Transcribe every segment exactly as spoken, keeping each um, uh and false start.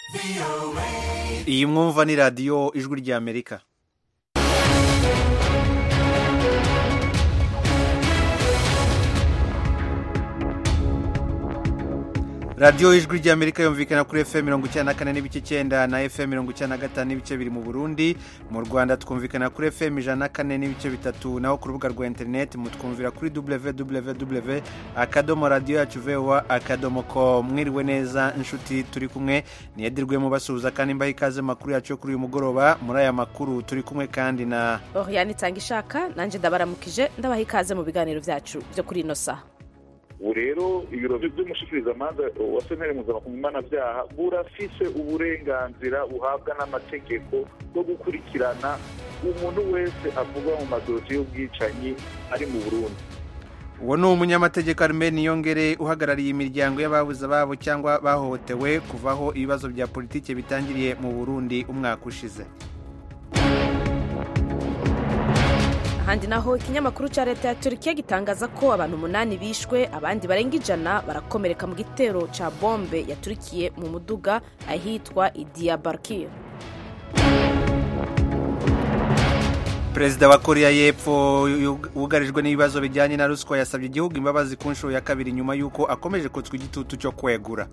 iyi mwumva ni radiyo ijwi ry'Amerika. radiyo ijwi ry'Amerika yumvikana kuri F M mirongo icyenda na kane n'ibice icyenda na F M mirongo icyenda na gatanu n'ibice biri mu Burundi. Mu Rwanda twumvikana kuri F M ijana na kane n'ibice bitatu, naho ku rubuga rwa internet mutwumvira kuri w w w akadomo radio yacu voa akadomo com. Mwiriwe neza inshuti turi kumwe, niyedirwe mu basuhuza kandi mbaye ikaze makuru yacu kuri uyu mugoroba. Muri aya makuru turi kumwe kandi na Oriane Tangishaka, nanje ndabaramukije ndabaha ikaze mu biganiro byacu byo kuri ino saha. ubu rero ibiro by'umushikirizamanza wa sentare mpuzamakungu mpanabyaha burafise uburenganzira buhabwa n'amategeko bwo gukurikirana umuntu wese avuga mu madosiye y'ubwicanyi ari mu Burundi. uwo ni umunyamategeko Armel Niyongere uhagarariye imiryango y'ababuze ababo cyangwa bahohotewe kuvaho ibibazo bya politike bitangiriye mu Burundi umwaka ushize. Handi naho ikinyamakuru cha leta ya Turkiya gitangaza ko abantu umunani bishwe, abandi barenga ijana barakomereka mu gitero ca bombe yaturikiye mu muduga ahitwa Diyarbakir. Perezida wa Korea y'Epfo ugarijwe n'ibibazo bijyanye na ruswa yasabye igihugu imbabazi ku nshuro ya kabiri nyuma yuko akomeje kotswa igitutu cyo kwegura.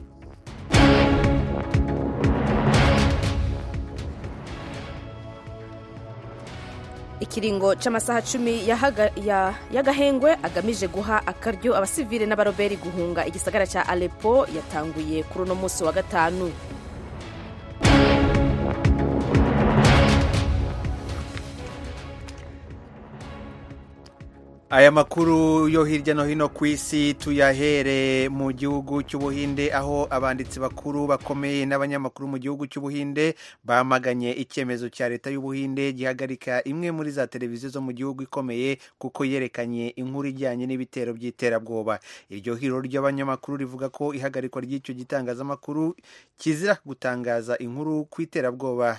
Ikiringo c'amasaha cumi y'agahengwe ya, agamije guha akaryo abasivile n'abaroberi guhunga igisagara ca Aleppo yatanguye kuri uno munsi wa gatanu. Aya makuru yo hirya no hino ku isi tuyahere mu gihugu cy'Ubuhinde, aho abanditsi bakuru bakomeye n'abanyamakuru mu gihugu cy'Ubuhinde bamaganye icyemezo cya leta y'Ubuhinde gihagarika imwe muri za televiziyo zo mu gihugu ikomeye kuko yerekanye inkuru ijyanye n'ibitero by'iterabwoba. Iryo hiro ry'abanyamakuru rivuga ko ihagarikwa ry'icyo gitangazamakuru kizira gutangaza inkuru ku iterabwoba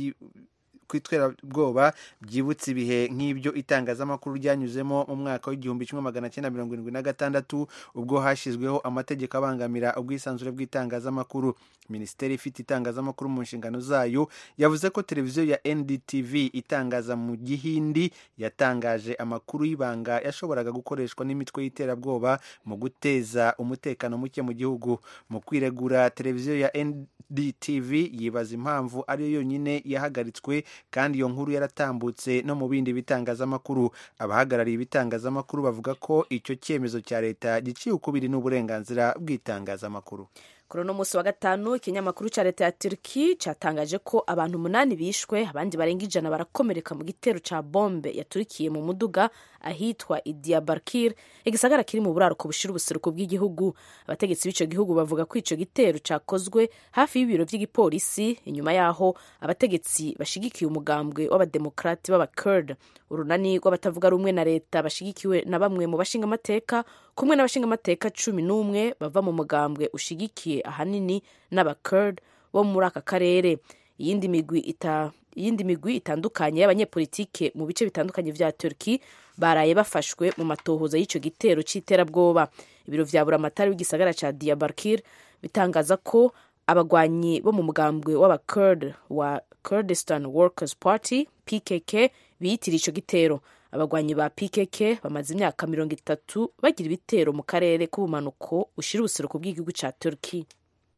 kwitwerabwoba byibutse ibihe nk'ibyo itangazamakuru ryanyuzemo mu mwaka w'igihumbi kimwe magana cyenda mirongo irindwi na gatandatu ubwo hashyizweho amategeko abangamira ubwisanzure bw'itangazamakuru. Minisiteri ifite itangazamakuru mu nshingano zayo yavuze ko televiziyo ya N D T V itangaza mu Gihindi yatangaje amakuru y'ibanga yashoboraga gukoreshwa n'imitwe y'iterabwoba mu guteza umutekano muke mu gihugu. Mu kwiregura, televiziyo ya N D T V yibaza impamvu ariyo yonyine yahagaritswe kandi iyo nkuru yaratambutse no mu bindi bitangazamakuru. Abahagarariye ibitangazamakuru bavuga ko icyo cyemezo cya leta giciye ukubiri n'uburenganzira bw'itangazamakuru. Kuri uno munsi wa gatanu ikinyamakuru cha leta ya Turki cyatangaje ko abantu umunani bishwe, abandi barenga ijana barakomereka mu gitero ca bombe yaturikiye mu muduga ahitwa Diyarbakir, igisagara kiri mu buraruko bushira ubuseruko bw'igihugu. Abategetsi b'ico gihugu bavuga ko ico gitero cakozwe hafi y'ibiro by'igipolisi, inyuma yaho abategetsi bashigikiye umugambwe w'abademokrati b'abakurd, urunani rw'abatavuga rumwe na leta bashigikiwe na bamwe mu bashinga amateka kumwe n'abashinga amateka cumi n'umwe bava mu mugambwe ushigikiye ahanini n'abakurd bo muri aka karere. Iyindi migwi ita iyindi migwi itandukanye y'abanyepolitike mu bice bitandukanye vya Turki baraye bafashwe mu matohoza y'ico gitero c'iterabwoba. Ibiro vya buramatari w'igisagara ca Diyarbakir bitangaza ko abagwanyi bo mu mugambwe w'abakurd wa Kurdistan Workers Party P K K biyitiriye ico gitero. Abagwanyi ba P K K bamaze imyaka mirongo itatu bagira ibitero mu karere k'ubumanuko ushira ubuseruko bw'igihugu ca Turki.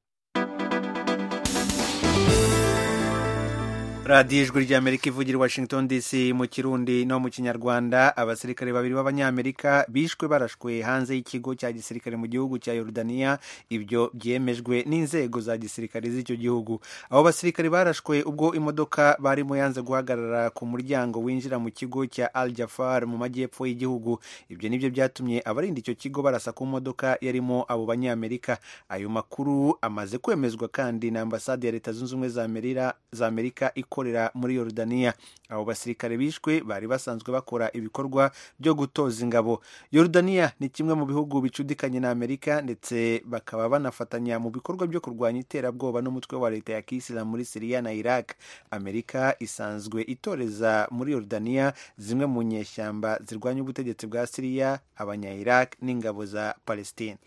radiyo ijwi ry'Amerika ivugira Washington D C mu Kirundi no mu Kinyarwanda. Abasirikare babiri b'abanyamerika bishwe barashwe hanze y'ikigo cya gisirikare mu gihugu cya Yordania. Ibyo byemejwe n'inzego za gisirikare z'icyo gihugu. Abo basirikare barashwe ubwo imodoka barimo yanze guhagarara ku muryango winjira mu kigo cya Al Jafar mu majyepfo y'igihugu. Ibyo nibyo byatumye abarinda icyo kigo barasa ku modoka yarimo abo banyamerika. Ayo makuru amaze kwemezwa kandi na ambasade ya Leta Zunze Ubumwe za Amerika ikorera muri Yordania. Abo basirikare bishwe bari basanzwe bakora ibikorwa byo gutoza ingabo. Yordania ni kimwe mu bihugu bicudikanye na Amerika ndetse bakaba banafatanya mu bikorwa byo kurwanya iterabwoba n'umutwe wa leta ya Kiyisilamu muri Syria na Iraq. Amerika isanzwe itoreza muri Yordania zimwe mu nyeshyamba zirwanya ubutegetsi bwa Syria, abanya Iraq n'ingabo za Palestine.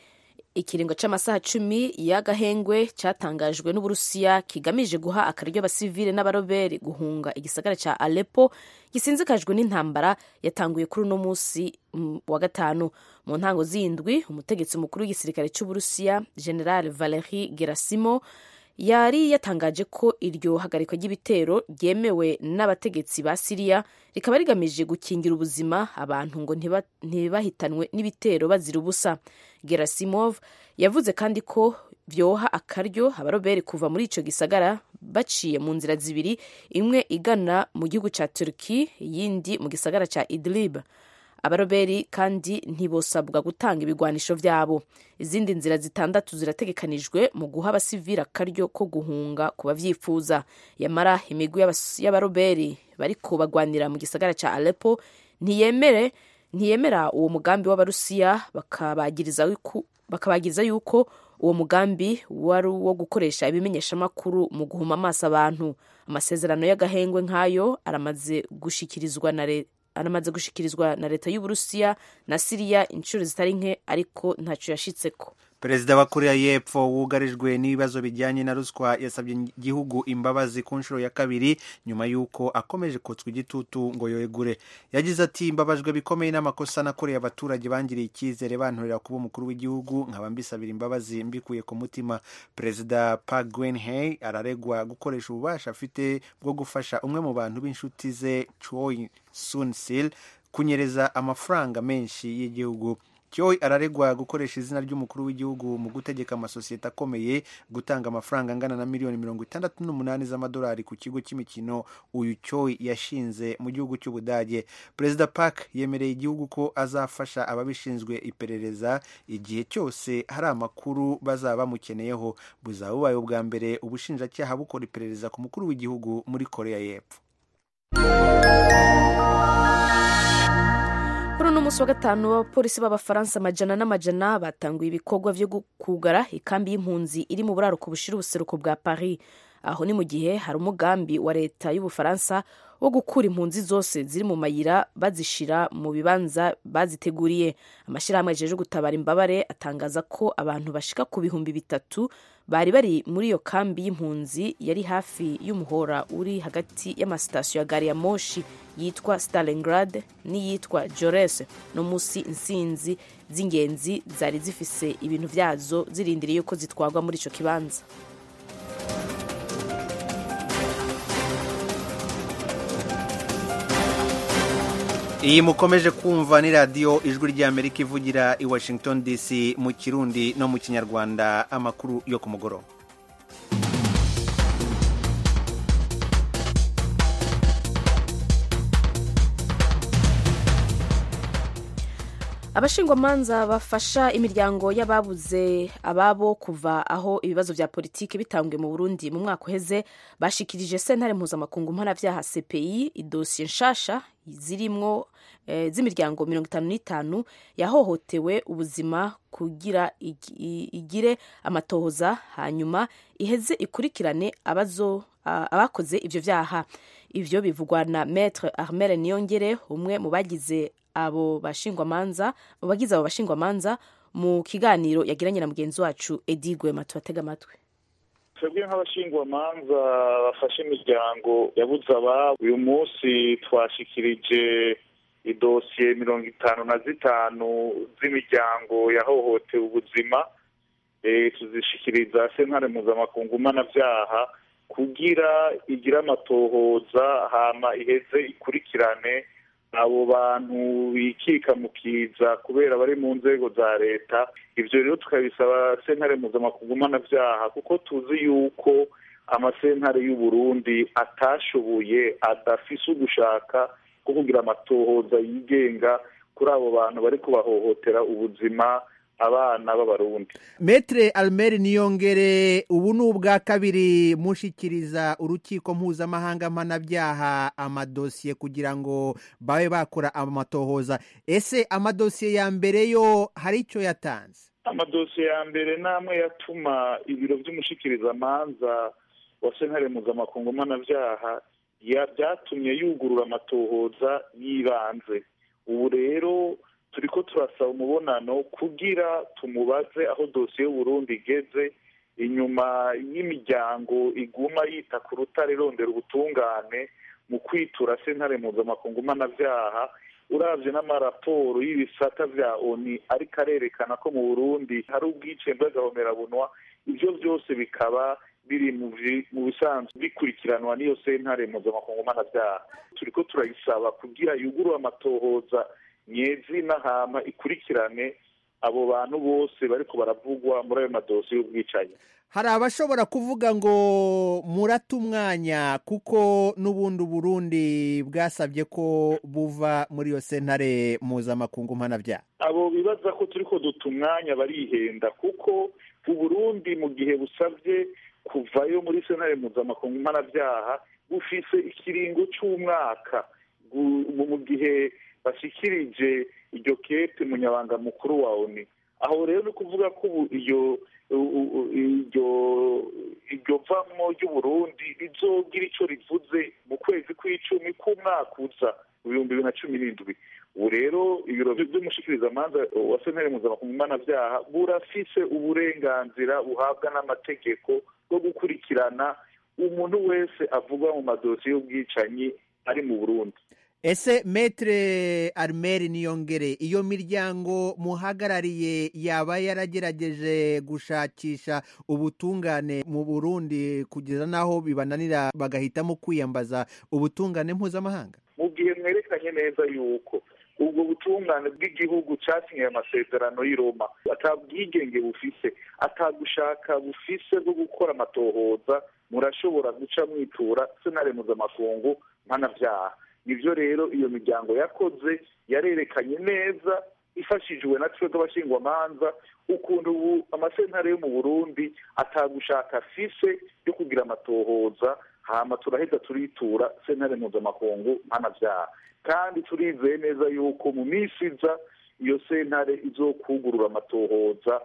ikiringo c'amasaha cumi y'agahengwe catangajwe n'Uburusiya kigamije guha akaryo abasivile n'abaroberi guhunga igisagara ca Aleppo gisinzikajwe n'intambara yatanguye kuri uno musi wa gatanu. Mu ntango z'indwi umutegetsi mukuru w'igisirikare c'Uburusiya General Valery Gerasimov yari yatangaje ko iryo hagarikwa ry'ibitero ryemewe n'abategetsi ba Siriya rikaba rigamije gukingira ubuzima abantu ngo ntibahitanwe n'ibitero bazira ubusa. Gerasimov yavuze kandi ko vyoha akaryo abaroberi kuva muri ico gisagara baciye mu nzira zibiri, imwe igana mu gihugu ca Turki, yindi mu gisagara ca Idlib. Abaroberi kandi ntibosabwa gutanga ibigwanisho vyabo. Izindi nzira zitandatu zirategekanijwe mu guha abasivili akaryo ko guhunga ku bavyifuza. Yamara imigwi y'abaroberi bariko bagwanira mu gisagara ca Aleppo ntiyemere ntiyemera uwo mugambi w'Abarusiya, bakabagiriza yuko bakabagiriza yuko uwo mugambi wari uwo gukoresha ibimenyeshamakuru mu guhuma amaso abantu. Amasezerano y'agahengwe nk'ayo aramaze gushikirizwa na leta aramaze gushikirizwa na leta y'Uburusiya na Siriya inshuro zitari nke, ariko ntaco yashitseko. Perezida wa Korea y'Epfo wugarijwe n'ibibazo bijyanye na ruswa yasabye igihugu imbabazi ku nshuro ya kabiri nyuma y'uko akomeje kotswa igitutu ngo yoegure. Yagize ati, mbabajwe bikomeye n'amakosa nakoreye abaturage bangiriye icyizere bantorera kuba umukuru w'igihugu, nkaba mbisabira imbabazi mbikuye ku mutima. Perezida Park Geun-hye araregwa gukoresha ububasha afite bwo gufasha umwe mu bantu b'inshuti ze Choi Soon-sil kunyereza amafaranga menshi y'igihugu. Choi araregwa gukoresha izina ry'umukuru w'igihugu mu gutegeka amasosiyete akomeye gutanga amafaranga angana na miliyoni mirongo itandatu n'umunani z'amadolari ku kigo cy'imikino uyu Choi yashinze mu gihugu cy'Ubudage. Perezida Park yemereye igihugu ko azafasha ababishinzwe iperereza igihe cyose hari amakuru bazaba bamukeneyeho. Buzaba bubaye ubwa mbere ubushinjacyaha bukora iperereza ku mukuru w'igihugu muri Korea y'Epfo. Kuri uno musi wa gatanu abapolisi b'Abafaransa amajana n'amajana batanguye ibikorwa vyo kugara ikambi y'impunzi iri mu buraruko bushira ubuseruko bwa Paris. Aho ni mu gihe hari umugambi wa leta y'Ubufaransa wo gukura impunzi zose ziri mu mayira bazishira mu bibanza baziteguriye. Amashirahamwe ajeje gutabara imbabare atangaza ko abantu bashika ku bihumbi bitatu bari bari muri iyo kambi y'impunzi yari hafi y'umuhora uri hagati y'amasitasiyo ya gari ya moshi yitwa Stalingrad n'iyitwa Jores. No musi insinzi z'ingenzi zari zifise ibintu vyazo zirindiriye ko zitwagwa muri ico kibanza. Iyi mukomeje kumva ni radio Ijwi ry'Amerika ivugira i Washington D C mu Kirundi no mu Kinyarwanda. Amakuru yo ku mugoroba. Abashingwamanza bafasha imiryango y'ababuze ababo kuva aho ibibazo vya politike bitangwe mu Burundi mu mwaka uheze bashikirije sentare mpuzamakungu mpanavyaha C P I idosiye nshasha zirimwo e, z'imiryango mirongo itanu n'itanu yahohotewe ubuzima kugira igire amatohoza hanyuma iheze ikurikirane abazo abakoze ivyo vyaha. Ivyo bivugwa na Maître Armel Niyongere, umwe mu bagize abo bashingwamanza mu bagize abo bashingwamanza mu kiganiro yagiranye na mugenzi wacu Edi Gwema. Tubatega amatwi. Twebwe nk'abashingwamanza bafashe imiryango yabuze ababo, uyu munsi twashikirije idosiye mirongo itanu na zitanu z'imiryango yahohotewe ubuzima, e, tuzishikiriza sentare mpuzamakungu mpanavyaha kugira igire amatohoza hama iheze ikurikirane abo bantu bikika mu kiza kubera bari mu nzego za leta. Ivyo rero tukabisaba sentare mpuzamakungu mpanavyaha kuko tuzi yuko amasentare y'u Burundi atashoboye, adafise ugushaka ko kugira amatohoza yigenga kuri abo bantu bari kubahohotera ubuzima abana b'Abarundi. Maître Armel Niyongere, ubu ni ubwa kabiri mushikiriza urukiko mpuzamahanga mpanavyaha amadosiye kugira ngo babe bakora amatohoza. Ese amadosiye ya mbere yo hari ico yatanze? Amadosiye ya mbere namwe yatuma ibiro vy'umushikirizamanza wa sentare mpuzamakungu mpanavyaha byatumye yugurura amatohoza yibanze. Ubu rero turiko turasaba umubonano kugira tumubaze aho dosiye y'Uburundi igeze inyuma y'imiryango iguma yita ku rutare rondera ubutungane mu kwitura sentare mpuzamakungu mpanavyaha. Uravye n'amaraporo y'ibisata vya O N U ariko arerekana ko mu Burundi hari ubwicembe bw'agahomerabunwa, ivyo vyose bikaba biri mu bisanzwe bikurikiranwa n'iyo sentare mpuzamakungu mpanavyaha. Turiko turayisaba kugira yugurure amatohoza nyezina hama ikurikirane abo bantu bose bariko baravugwa muri ayo madosiye y'ubwicanyi. Hari abashobora kuvuga ngo murata umwanya kuko n'ubundi Burundi bwasabye ko buva muri iyo sentare mpuzamakungu mpanavyaha. Abo bibaza ko turiko duta umwanya barihenda, kuko Uburundi mu gihe busavye kuvayo muri sentare mpuzamakungu mpanavyaha bufise ikiringo c'umwaka mu gihe bashikirije iryo kete munyabanga mukuru wa O N U. Aho rero ni kuvuga ko iyo iryo iryo vamwo ry'Uburundi rizogira ico rivuze mu kwezi kw'icumi k'umwaka uza ibihumbi bibiri na cumi n'indwi. Ubu rero ibiro vy'umushikirizamanza wa sentare mpuzamakungu mpanavyaha burafise uburenganzira buhabwa n'amategeko bwo gukurikirana umuntu wese avugwa mu madosiye y'ubwicanyi ari mu Burundi. Ese Maître Armel Niyongere, iyo miryango muhagarariye yaba yaragerageje gushakisha ubutungane mu Burundi kugeza naho bibananira bagahitamo kwiyambaza ubutungane mpuzamahanga? Mu gihe mwerekanye neza yuko ubwo butungane bw'igihugu casinye amasezerano y'i Roma atabwigenge bufise, atagushaka bufise bwo gukora amatohoza, murashobora guca mwitura sentare mpuzamakungu mpanavyaha. Nivyo rero iyo miryango yakoze, yarerekanye neza ifashijwe na twebwe abashingwamanza ukuntu ubu amasentare yo mu Burundi atagushaka afise yo kugira amatohoza, hama turaheza turitura sentare mpuzamakungu mpanavyaha. Kandi turizeye neza yuko mu minsi iza iyo sentare izokugurura amatohoza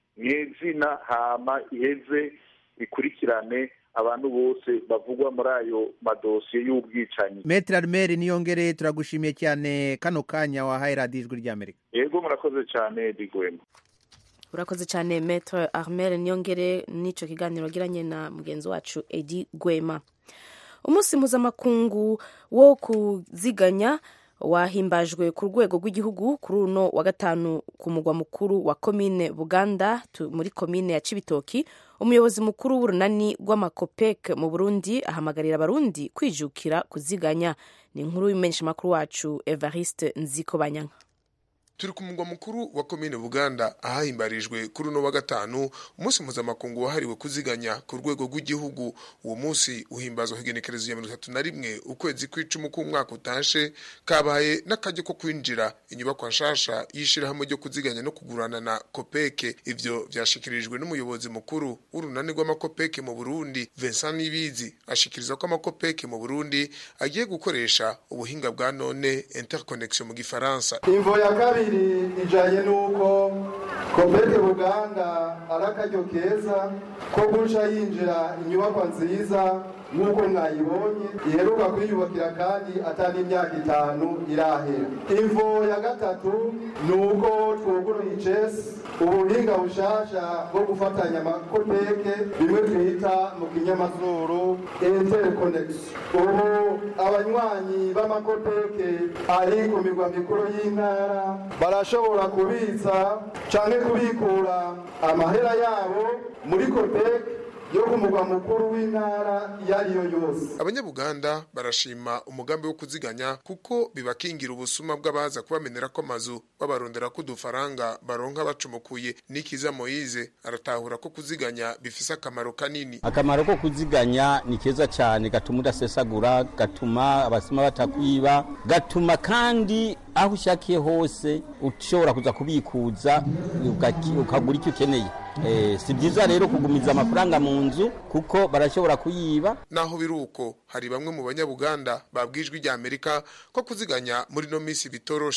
nyezina hama iheze ikurikirane abantu bose bavugwa muri ayo madosiye y'ubwicanyi. Maître Armel Niyongere, turagushimiye cyane kano kanya wahaye radiyo ijwi ry'Amerika. Yego murakoze cyane Digwema. Urakoze cyane Maître Armel Niyongere, n'ico kiganiro giranye na mugenzi wacu Edi Gwema. Umunsi mpuzamakungu wo kuziganya wahimbajwe ku rwego rw'igihugu kuri uno wa gatanu ku mugwa mukuru wa komine Buganda muri komine ya Cibitoki. Umuyobozi mukuru w'urunani rw'amakopek mu Burundi ahamagarira abarundi kwijukira kuziganya. Ni inkuru y'umumenyesha makuru wacu Evariste Nzikobanyanka. Turi ku mugwa mukuru wa komine Buganda ahahimbarijwe kuri uno wa gatanu umunsi mpuzamakungu wahariwe kuziganya ku rwego rw'igihugu. Uwo munsi uhimbazwa higenekerezo ya mirongo itatu na rimwe ukwezi kw'icumi k'umwaka utanshe, kabaye n'akaryo ko kwinjira inyubakwa nshasha y'ishirahamwe ryo kuziganya no kugurana na Kopeke. Ivyo vyashikirijwe n'umuyobozi mukuru w'urunani rw'amakopeke mu Burundi Vincent Nibizi, ashikiriza ko amakopeke mu Burundi agiye gukoresha ubuhinga bwa none interconnection mu Gifaransa. Imvo ya kabiri ijanye nuko Kopeke Buganda arakaryo keza ko guca yinjira inyubakwa nziza nk'uko mwayibonye iheruka kwiyubakira kandi atari imyaka itanu irahera. Imvo ya gatatu nuko twuguruye icesi ubuhinga bushasha bwo gufatanya amakopeke bimwe twita mu kinyamazuru interconnection. Ubu abanywanyi b'amakopeke ari ku migwa mikuru y'intara barashobora kubitsa canke kubikura amahera yabo muri kopeke yo kumugwa mukuru w'intara yariyo yose. Abanyabuganda barashima umugambi wo kuziganya kuko bibakingira ubusuma bw'abaza kubamenera ko amazu babarondera ko dufaranga baronka bacumukuye. Nikiza Moise aratahura ko kuziganya bifise akamaro kanini. Akamaro ko kuziganya ni keza cyane, gatuma udasesagura, gatuma abasima batakwiba, gatuma kandi aho ushakiye hose ushobora kuza kubikuza ukagura icyo ukeneye. Eh, si byiza rero kugumiza amafaranga mu nzu kuko barashobora kuyiba. Naho biruko hari bamwe mu banyabuganda babwijwe rya Amerika ko kuziganya muri no misi bitoroshe.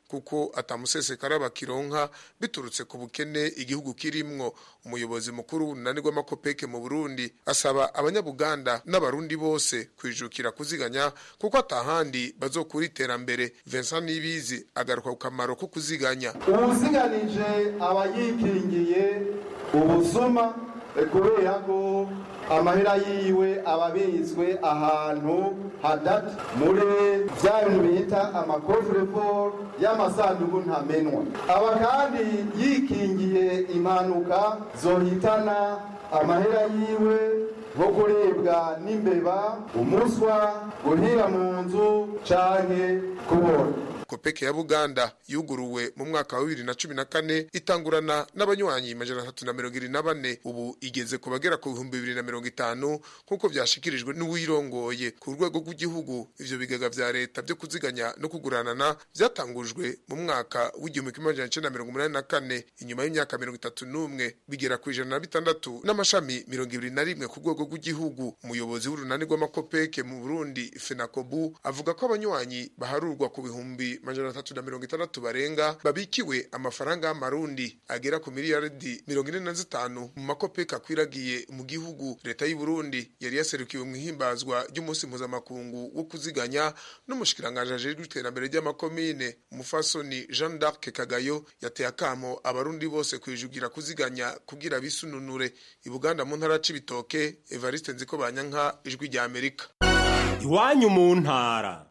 kuko atamusesekara bakironka biturutse ku bukene igihugu kirimwo. Umuyobozi mukuru w'urunani rw'amakopeke mu Burundi asaba abanyabuganda n'abarundi bose kwijukira kuziganya kuko atahandi bazokura iterambere. Vincent Nibizi agaruka ku kamaro ko kuziganya. Ubuziganije abayikingiye ubusuma kubera ko amahera yiwe ababizwe ahantu hadati muri bya bintu bita amacoffre-fort y'amasanduku ntamenwa. Aba kandi yikingiye impanuka zohitana amahera yiwe nko kuribwa n'imbeba, umuswa, guhira mu nzu canke kubora. Kopeke ya Buganda yuguruwe mu mwaka wa bibiri na cumi na kane itangurana n'abanywanyi majana atatu na mirongo irindwi na bane, ubu igeze ku bagera ku bihumbi bibiri na mirongo itanu nk'uko byashikirijwe n'uwirongoye ku rwego rw'igihugu. Ivyo bigega vya leta byo kuziganya no kuguranana byatangujwe mu mwaka w'igihumbi kimwe amajana icenda na mirongo umunani na kane. Inyuma y'imyaka mirongo itatu n'umwe bigera ku ijana na bitandatu n'amashami mirongo ibiri na rimwe ku rwego rw'igihugu. Umuyobozi w'urunani rw'amakopeke mu Burundi Fenakobu avuga ko abanywanyi baharurwa ku bihumbi majana atatu na mirongo itandatu barenga babikiwe amafaranga y'amarundi agera ku miliyaridi mirongo ine na zitanu mu makopeke akwiragiye mu gihugu. Leta y'u Burundi yari yaserukiwe mu ihimbazwa ry'umunsi mpuzamakungu wo kuziganya n'umushikiranganje ajejwe iterambere ry'amakomine Umufasoni Jean d'Arc Kagayo yateye akamo abarundi bose kwijugira kuziganya kugira bisununure. I Buganda mu ntara c'Ibitoke, Evariste Nzikobanyanka, Ijwi rya Amerika. Iwanyu mu ntara.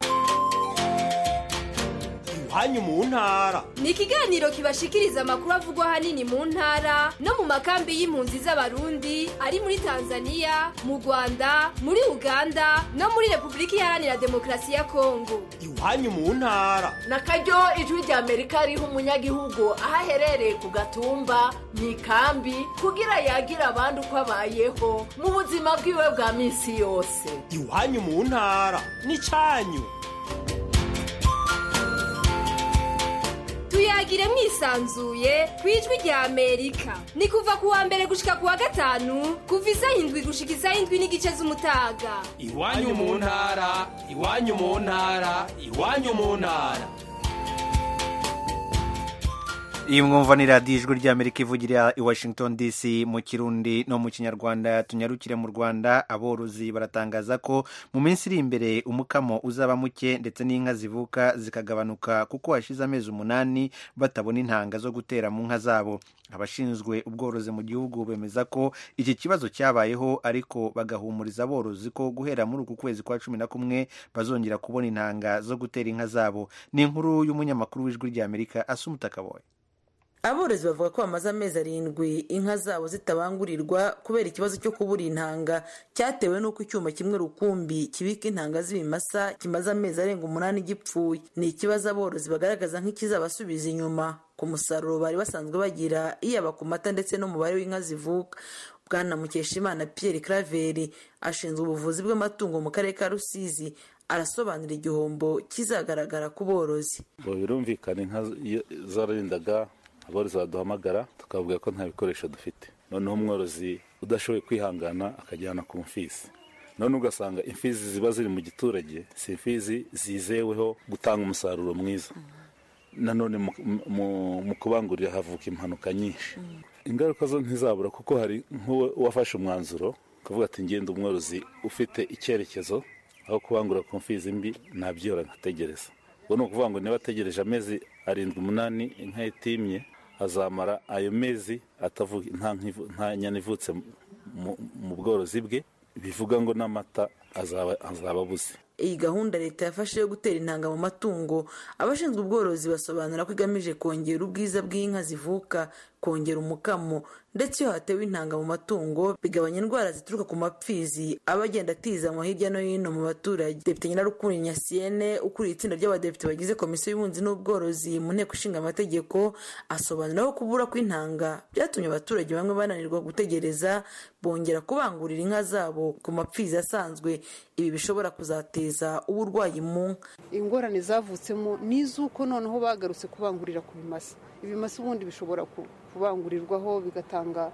Iwanyu mu ntara ni ikiganiro kibashikiriza amakuru avugwa hanini mu ntara no mu makambi y'impunzi z'abarundi ari muri Tanzania, mu Rwanda, muri Uganda no muri Republika Iharanira Demokarasi ya Kongo. Iwanyu mu ntara nakaryo Ijwi rya Amerika riha umunyagihugu ahaherereye ku gatumba mu ikambi kugira yagira abandi uko abayeho mu buzima bwiwe bwa minsi yose. Iwanyu mu ntara ni canyu. Tuyagire mwisanzuye kwijwi rya Amerika. Ni kuva kuwa mbere gushika kuwa gatanu kuva isaha indwi gushika isaha indwi n'igice z'umutaga. Iwanyu mu ntara, iwanyu mu ntara, iwanyu mu ntara. Iyi mwumva ni radiyo Ijwi rya Amerika ivugira i Washington D C mu Kirundi no mu Kinyarwanda. Tunyarukire mu Rwanda, aborozi baratangaza ko mu minsi iri imbere umukamo uzaba muke ndetse n'inka zivuka zikagabanuka kuko hashize amezi umunani batabona intanga zo gutera mu nka zabo. Abashinzwe ubworozi mu gihugu bemeza ko iki kibazo cyabayeho, ariko bagahumuriza aborozi ko guhera muri uku kwezi kwa cumi na kumwe bazongera kubona intanga zo gutera inka zabo. Ni inkuru y'umunyamakuru w'Ijwi rya Amerika Asumuta Kaboye. Aborozi bavuga ko bamaze amezi arindwi inka zabo zitabangurirwa kubera ikibazo cyo kubura intanga cyatewe n'uko icyuma kimwe rukumbi kibika intanga z'ibimasa kimaze amezi arenga umunani gipfuye. Ni ikibazo aborozi bagaragaza nk'ikizabasubiza inyuma ku musaruro bari basanzwe bagira, iyaba ku mata ndetse n'umubare w'inka zivuka. Bwana Mukeshimana Pierre Claver ashinzwe ubuvuzi bw'amatungo mu karere ka Rusizi arasobanura igihombo kizagaragara ku borozi. Birumvikana inka zararindaga aborozi baduhamagara tukavuga ko nta bikoresho dufite, noneho umworozi udashoboye kwihangana akajyana ku mfizi. None ugasanga imfizi ziba ziri mu giturage si imfizi zizeweho gutanga umusaruro mwiza. Nanone mu kubangurira havuka impanuka nyinshi. Ingaruka zo ntizabura kuko hari nk'uwafashe umwanzuro kuvuga ati ngenda umworozi ufite icyerekezo aho kubangura ku mfizi mbi nabyora nkategereza. Ubwo ni ukuvuga ngo niba ategereje amezi arindwi umunani inka itimye azamara ayo mezi atavuga nta nyana ivutse mu bworozi bwe, bivuga ngo n'amata azaba abuze. Iyi gahunda leta yafashe yo gutera intanga mu matungo, abashinzwe ubworozi basobanura ko igamije kongera ubwiza bw'inka zivuka, kongera umukamo, ndetse iyo hatewe intanga mu matungo bigabanya indwara zituruka ku mapfizi aba agenda atizanwa hirya no hino mu baturage. Depite Nyirarukundo Nyasiene ukuriye itsinda ry'abadepite bagize komisiyo y'ubunzi n'ubworozi mu nteko ishinga amategeko asobanura ko kubura kw'intanga byatumye abaturage bamwe bananirwa gutegereza, bongera kubangurira inka zabo ku mapfizi asanzwe. Ibi bishobora kuzateza uburwayi mu nka. Ingorane zavutsemo n'izuko noneho bagarutse kubangurira ku bimasa. Ibimasa ubundi bishobora kubangurirwaho bigatanga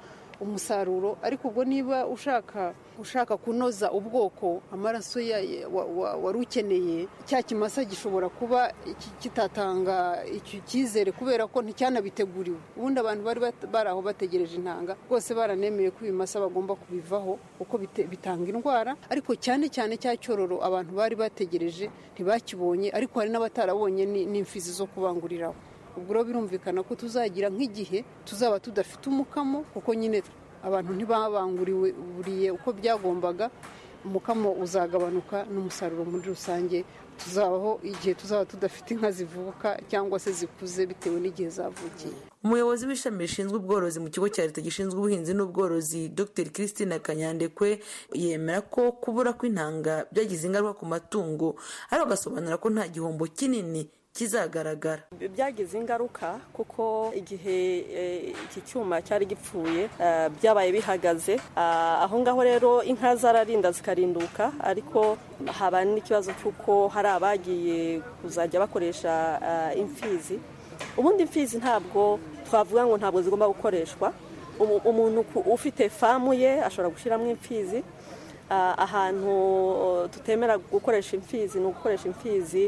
umusaruro. Ariko ubwo niba ushaka ushaka kunoza ubwoko amaraso wari ukeneye, cya kimasa gishobora kuba kitatanga icyo cyizere kubera ko nticyanabiteguriwe. Ubundi abantu bari bari aho bategereje intanga rwose baranemeye ko ibimasa bagomba kubivaho uko bitanga indwara, ariko cyane cyane cya cyororo abantu bari bategereje ntibakibonye, ariko hari n'abatarabonye n'imfizi zo kubanguriraho. Ubwo rero birumvikana ko tuzagira nk'igihe tuzaba tudafite umukamo, kuko nyine abantu ntibabanguriwe buriye uko byagombaga, umukamo uzagabanuka n'umusaruro muri rusange tuzabaho igihe tuzaba tudafite inka zivuka cyangwa se zikuze bitewe n'igihe zavukiye. Umuyobozi w'ishami rishinzwe ubworozi mu kigo cya leta gishinzwe ubuhinzi n'ubworozi Dr Christine Kanyandekwe yemera ko kubura kw'intanga byagize ingaruka ku matungo, ariko agasobanura ko nta gihombo kinini kizagaragara. Byagize ingaruka kuko igihe iki cyuma cyari gipfuye byabaye bihagaze aho ngaho, rero inka zararinda zikarinduka, ariko haba n'ikibazo cy'uko hari abagiye kuzajya bakoresha imfizi. Ubundi imfizi ntabwo twavuga ngo ntabwo zigomba gukoreshwa. Umuntu ufite famu ye ashobora gushyiramo imfizi. Ahantu tutemera gukoresha imfizi ni ugukoresha imfizi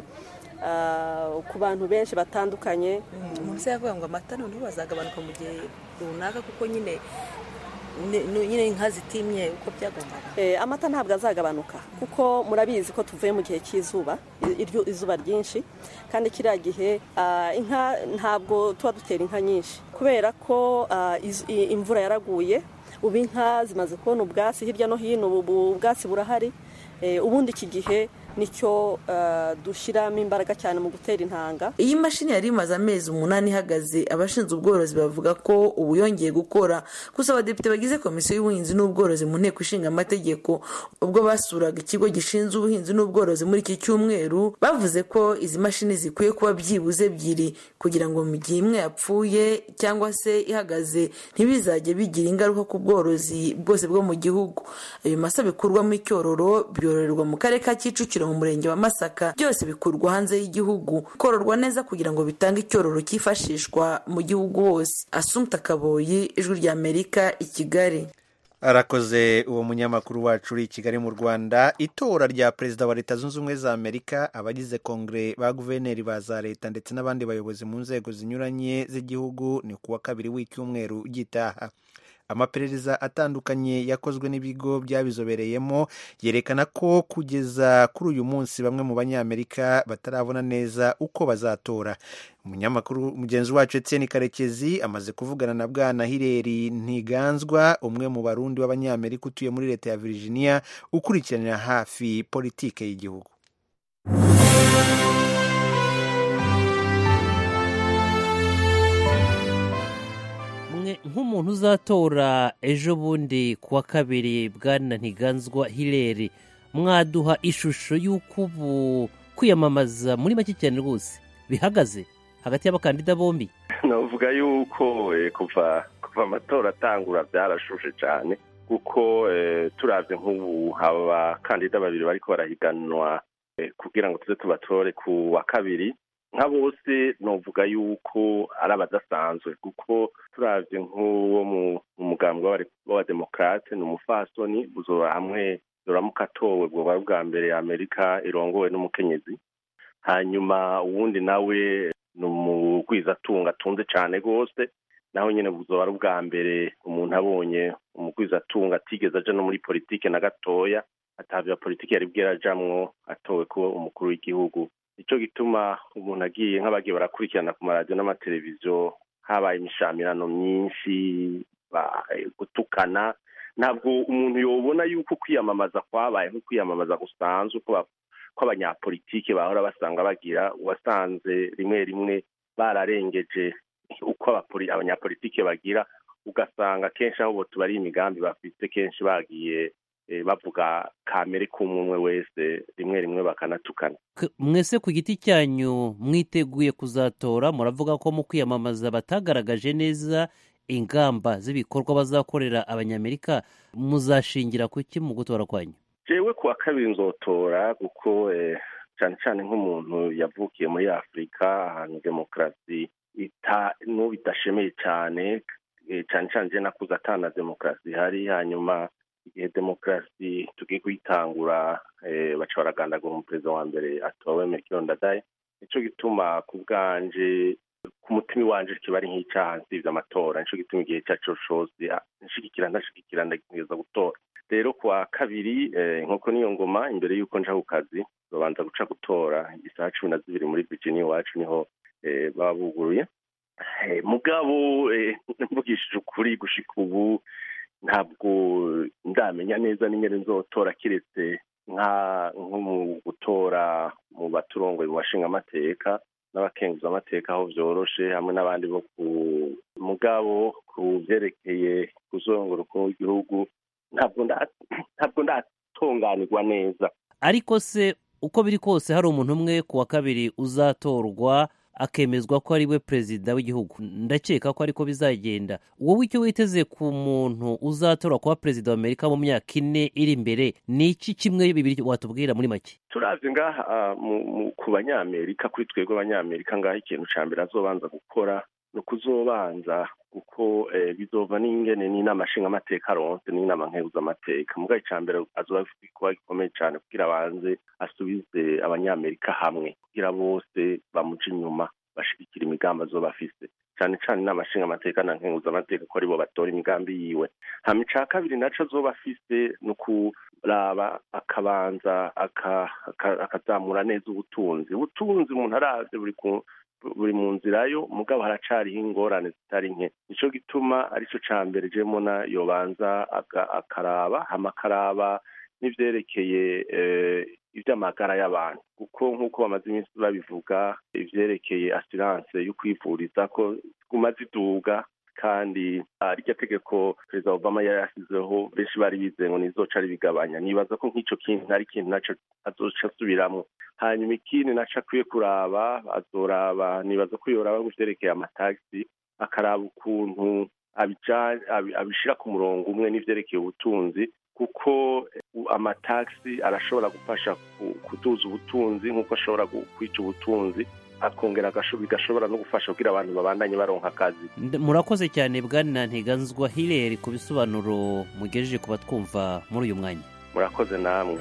ku bantu benshi batandukanye. Umuntu se yavuga ngo amata noneho bazagabanuka mu gihe runaka kuko nyine nyine inka zitimye uko byagombaga. Eh, amata ntabwo azagabanuka kuko murabizi ko tuvuye mu gihe cy'izuba, iryo izuba ryinshi, kandi kiriya gihe inka ntabwo tuba dutera inka nyinshi kubera ko imvura yaraguye. Ubu inka zimaze kubona ubwatsi hirya no hino, ubu ubwatsi burahari. Ubundi iki gihe nicyo dushyiramo imbaraga cyane mu gutera intanga. Iyi mashini yari imaze amezi umunani ihagaze. Abashinzwe ubworozi bavuga ko ubu yongeye gukora. Gusa abadepite bagize komisiyo y'ubuhinzi n'ubworozi mu nteko ishinga amategeko ubwo basuraga ikigo gishinzwe ubuhinzi n'ubworozi muri iki cyumweru bavuze ko izi mashini zikwiye kuba byibuze ebyiri kugira ngo mu gihe imwe yapfuye cyangwa se ihagaze ntibizajye bigira ingaruka ku bworozi bwose bwo mu gihugu. Ayo masa bikurwa mu cyororo byororerwa mu karere ka Kicukiro mu murenge wa Masaka, byose bikurwa hanze y'igihugu kororwa neza kugira ngo bitange icyororo cyifashishwa mu gihugu hose. Assumpta Kaboyi, Ijwi rya Amerika, i Kigali. Arakoze uwo munyamakuru wacu uri i Kigali mu Rwanda. Itora rya perezida wa Leta Zunze Ubumwe za Amerika, abagize kongere ba guverineri ba za leta ndetse n'abandi bayobozi mu nzego zinyuranye z'igihugu ni kuwa kabiri w'icyumweru gitaha. Amaperereza atandukanye yakozwe n'ibigo byabizobereyemo yerekana ko kugeza kuri uyu munsi bamwe mu banyamerika batarabona neza uko bazatora. Umunyamakuru mugenzi wacu Etienne Karekezi amaze kuvugana na Bwana Hilary Ntiganzwa, umwe mu barundi b'abanyamerika utuye muri leta ya Virginia, ukurikiranira hafi politike y'igihugu. Nk'umuntu uzatora ejo bundi kuwa kabiri, Bwana Ntiganzwa Hilary, mwaduha ishusho y'uko ubu kwiyamamaza muri make cyane rwose bihagaze hagati y'abakandida bombi? Navuga yuko kuva kuva amatora atangura byarashushe cyane kuko turavye nk'ubu abakandida babiri bariko barahiganwa kugira ngo tuze tubatore ku wa kabiri. Nka bose novuga yuko ari abadasanzwe kuko turavye nk'uwo mu mugambwe w'abademokrate ni umufasoni buzoba hamwe zoramuka atowe bwoba bwa mbere ya Amerika irongowe n'umukenyezi. Hanyuma uwundi nawe ni umugwizatunga atunze cyane rwose, naho nyene buzoba ari ubwa mbere umuntu abonye umugwizatunga atigeze aja no muri politike na gatoya, atavya politike yari bwerajamwo atowe kuba umukuru w'igihugu. Ico gituma umuntu agiye nk'abagiye barakurikirana ku maradiyo n'amateleviziyo habaye imishamirano myinshi, gutukana. Ntabwo umuntu yobona yuko kwiyamamaza kwabaye nko kwiyamamaza gusanzwe ko abanyapolitike bahora basanga bagira, wasanze rimwe rimwe bararengeje uko abanyapolitike bagira, ugasanga kenshi aho bo tubari imigambi bafite kenshi bagiye bavuga kamere k'umwe wese, rimwe rimwe bakanatukana. Mwese ku giti cyanyu mwiteguye kuzatora, muravuga ko mu kwiyamamaza batagaragaje neza ingamba z'ibikorwa bazakorera abanyamerika, muzashingira ku iki mu gutora kwanyu? Jewe kuwa kabiri nzotora kuko cyane cyane nk'umuntu yavukiye muri Afurika ahantu demokarasi ita n'ubu idashemeye cyane, cyane cyane je nakuze atana demokarasi hari hanyuma igihe demokarasi tugiye kuyitangura baca baragandagura umuperezida wa mbere atowe Melchior Ndadaye nico gituma ku bwanje ku mutima wanje kiba ari nk'icyaha nsivye amatora nico gituma igihe cyacu cose nshigikira ndashigikira ndagiza gutora rero kwa kabiri nk'uko niyo ngoma imbere y'uko nja ku kazi babanza guca gutora isaha cumi na zibiri muri Virginia iwacu niho baba buguruye mugabo mvugishije ukuri gushika ubu ntabwo ndamenya neza n'ingene nzotora kiretse nka nko mu gutora mu baturongoye mu bashinga amateka n'abakenguza amateka aho vyoroshe hamwe n'abandi bo ku mugabo ku vyerekeye kuzongora uko igihugu ntabwo ntabwo ndatunganirwa neza. Ariko se uko biri kose hari umuntu umwe ku wa kabiri uzatorwa akemezwa ko ari we perezida w'igihugu, ndakeka ko ariko bizagenda. Wowe icyo witeze ku muntu uzatora kuba perezida wa Amerika mu myaka ine iri imbere ni iki kimwe bibiri watubwira muri make? Turavye ngaha ku banyamerika, kuri twebwe abanyamerika ngaha ikintu ca mbere azobanza gukora no kuzobanza kuko bizova n'ingene n'inama nshinga amateka aronse n'inama nkeguza amateka. Mugabo ica mbere azoba afite kuba gikomeye cyane kugira abanze asubize abanyamerika hamwe kugira bose bamuca inyuma bashigikira imigambi azoba afise cyane cyane inama nshinga amateka na nkeguza amateka ko aribo batora imigambi yiwe. Hama ica kabiri naco azoba afise no kuraba akabanza akazamura neza ubutunzi. Ubutunzi umuntu aravye buri ku buri mu nzira yo mugabo haracariho ingorane zitari nke, nico gituma arico ca mbere je mona yobanza akaraba hama akaraba n'ivyerekeye ivy'amagara y'abantu kuko nk'uko bamaze iminsi babivuga ivyerekeye assurance yo kwivuriza ko ziguma ziduga kandi arya tegeko perezida Obama yasizeho benshi bari bizeye ngo nizoca ribigabanya. Nibaza ko nk'ico kintu ari kintu naco azoca asubiramo. Hanyuma ikindi naco akwiye kuraba azoraba nibaza ko yoraba guvyerekeye amataxi akaraba ukuntu abishira ku murongo umwe n'ivyerekeye ubutunzi kuko amataxi arashobora gufasha kuduza ubutunzi nk'uko ashobora kwica ubutunzi akongera bigashobora no gufasha kugira abantu babandanye baronka akazi. Murakoze cyane Bwana Ntiganzwa Hilary ku bisobanuro mugejeje kuba twumva muri uyu mwanya. Murakoze namwe.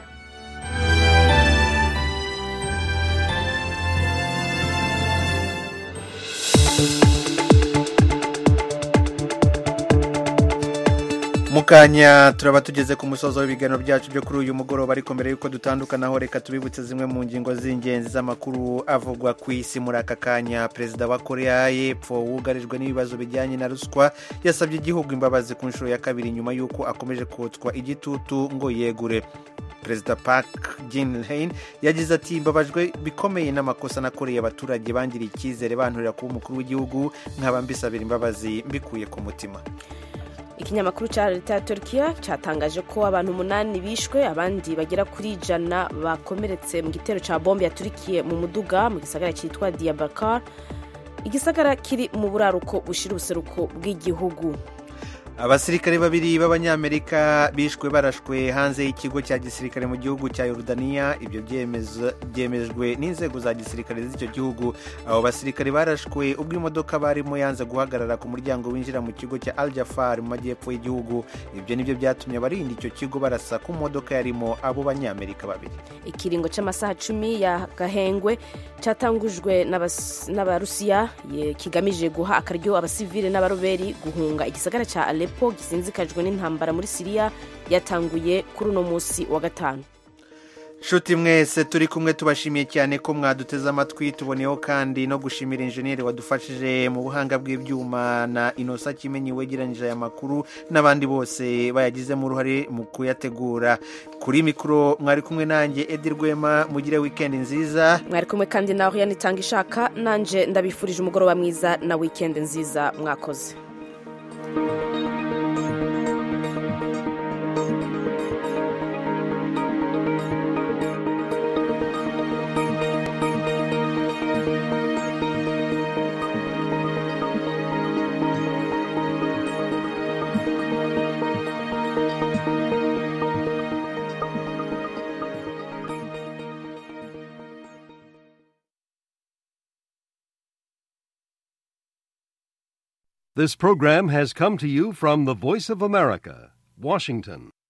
Mukanya turaba tugeze ku musozo w'ibiganiro byacu byo kuri uyu mugoroba, ariko mbere yuko dutandukanaho reka tubibutse zimwe mu ngingo z'ingenzi z'amakuru avugwa ku isi muri aka kanya. Perezida wa Korea y'Epfo wugarijwe n'ibibazo bijyanye na ruswa yasabye igihugu imbabazi ku nshuro ya kabiri nyuma y'uko akomeje kotswa igitutu ngo yegure. Perezida Park Geun-hye yagize ati mbabajwe bikomeye n'amakosa nakoreye abaturage bangiriye icyizere banturira kuba umukuru w'igihugu, nkaba mbisabira imbabazi mbikuye ku mutima. Ikinyamakuru cya leta ya Turkiya cyatangaje ko abantu umunani bishwe abandi bagera kuri ijana bakomeretse mu gitero cya bombe yaturikiye mu muduga mu gisagara cyitwa Diyarbakir, igisagara kiri mu buraruko bushira ubuseruko bw'igihugu. Abasirikare babiri b'abanyamerika bishwe barashwe hanze y'ikigo cya gisirikare mu gihugu cya Yordania. Ibyo byemejwe n'inzego za gisirikare z'icyo gihugu. Abo basirikare barashwe ubwo imodoka barimo yanze guhagarara ku muryango winjira mu kigo cya Al Jafar mu majyepfo y'igihugu. Ibyo nibyo byatumye abarinda icyo kigo barasa ku modoka yarimo abo banyamerika babiri. Ikiringo cy'amasaha cumi ya gahengwe cyatangujwe n'abarusiya kigamije guha akaryo abasivile n'abaroberi guhunga igisagara cya Aleppo gisinzikajwe n'intambara muri Syria yatanguye kuri uno munsi wa gatanu. Shuti mwese turi kumwe tubashimiye cyane ko mwaduteze amatwi, tuboneyeho kandi no gushimira injeniyeri wadufashije mu buhanga bw'ibyuma na Innocent Kimenyi wegeranyije aya makuru n'abandi bose bayagizemo uruhare mu kuyategura. Kuri mikoro mwari kumwe nanjye Edi Rwema, mugire weekend nziza. Mwari kumwe kandi naho yanitanga ishaka, nanje ndabifurije umugoroba mwiza na weekend nziza mwakoze. This program has come to you from the Voice of America, Washington.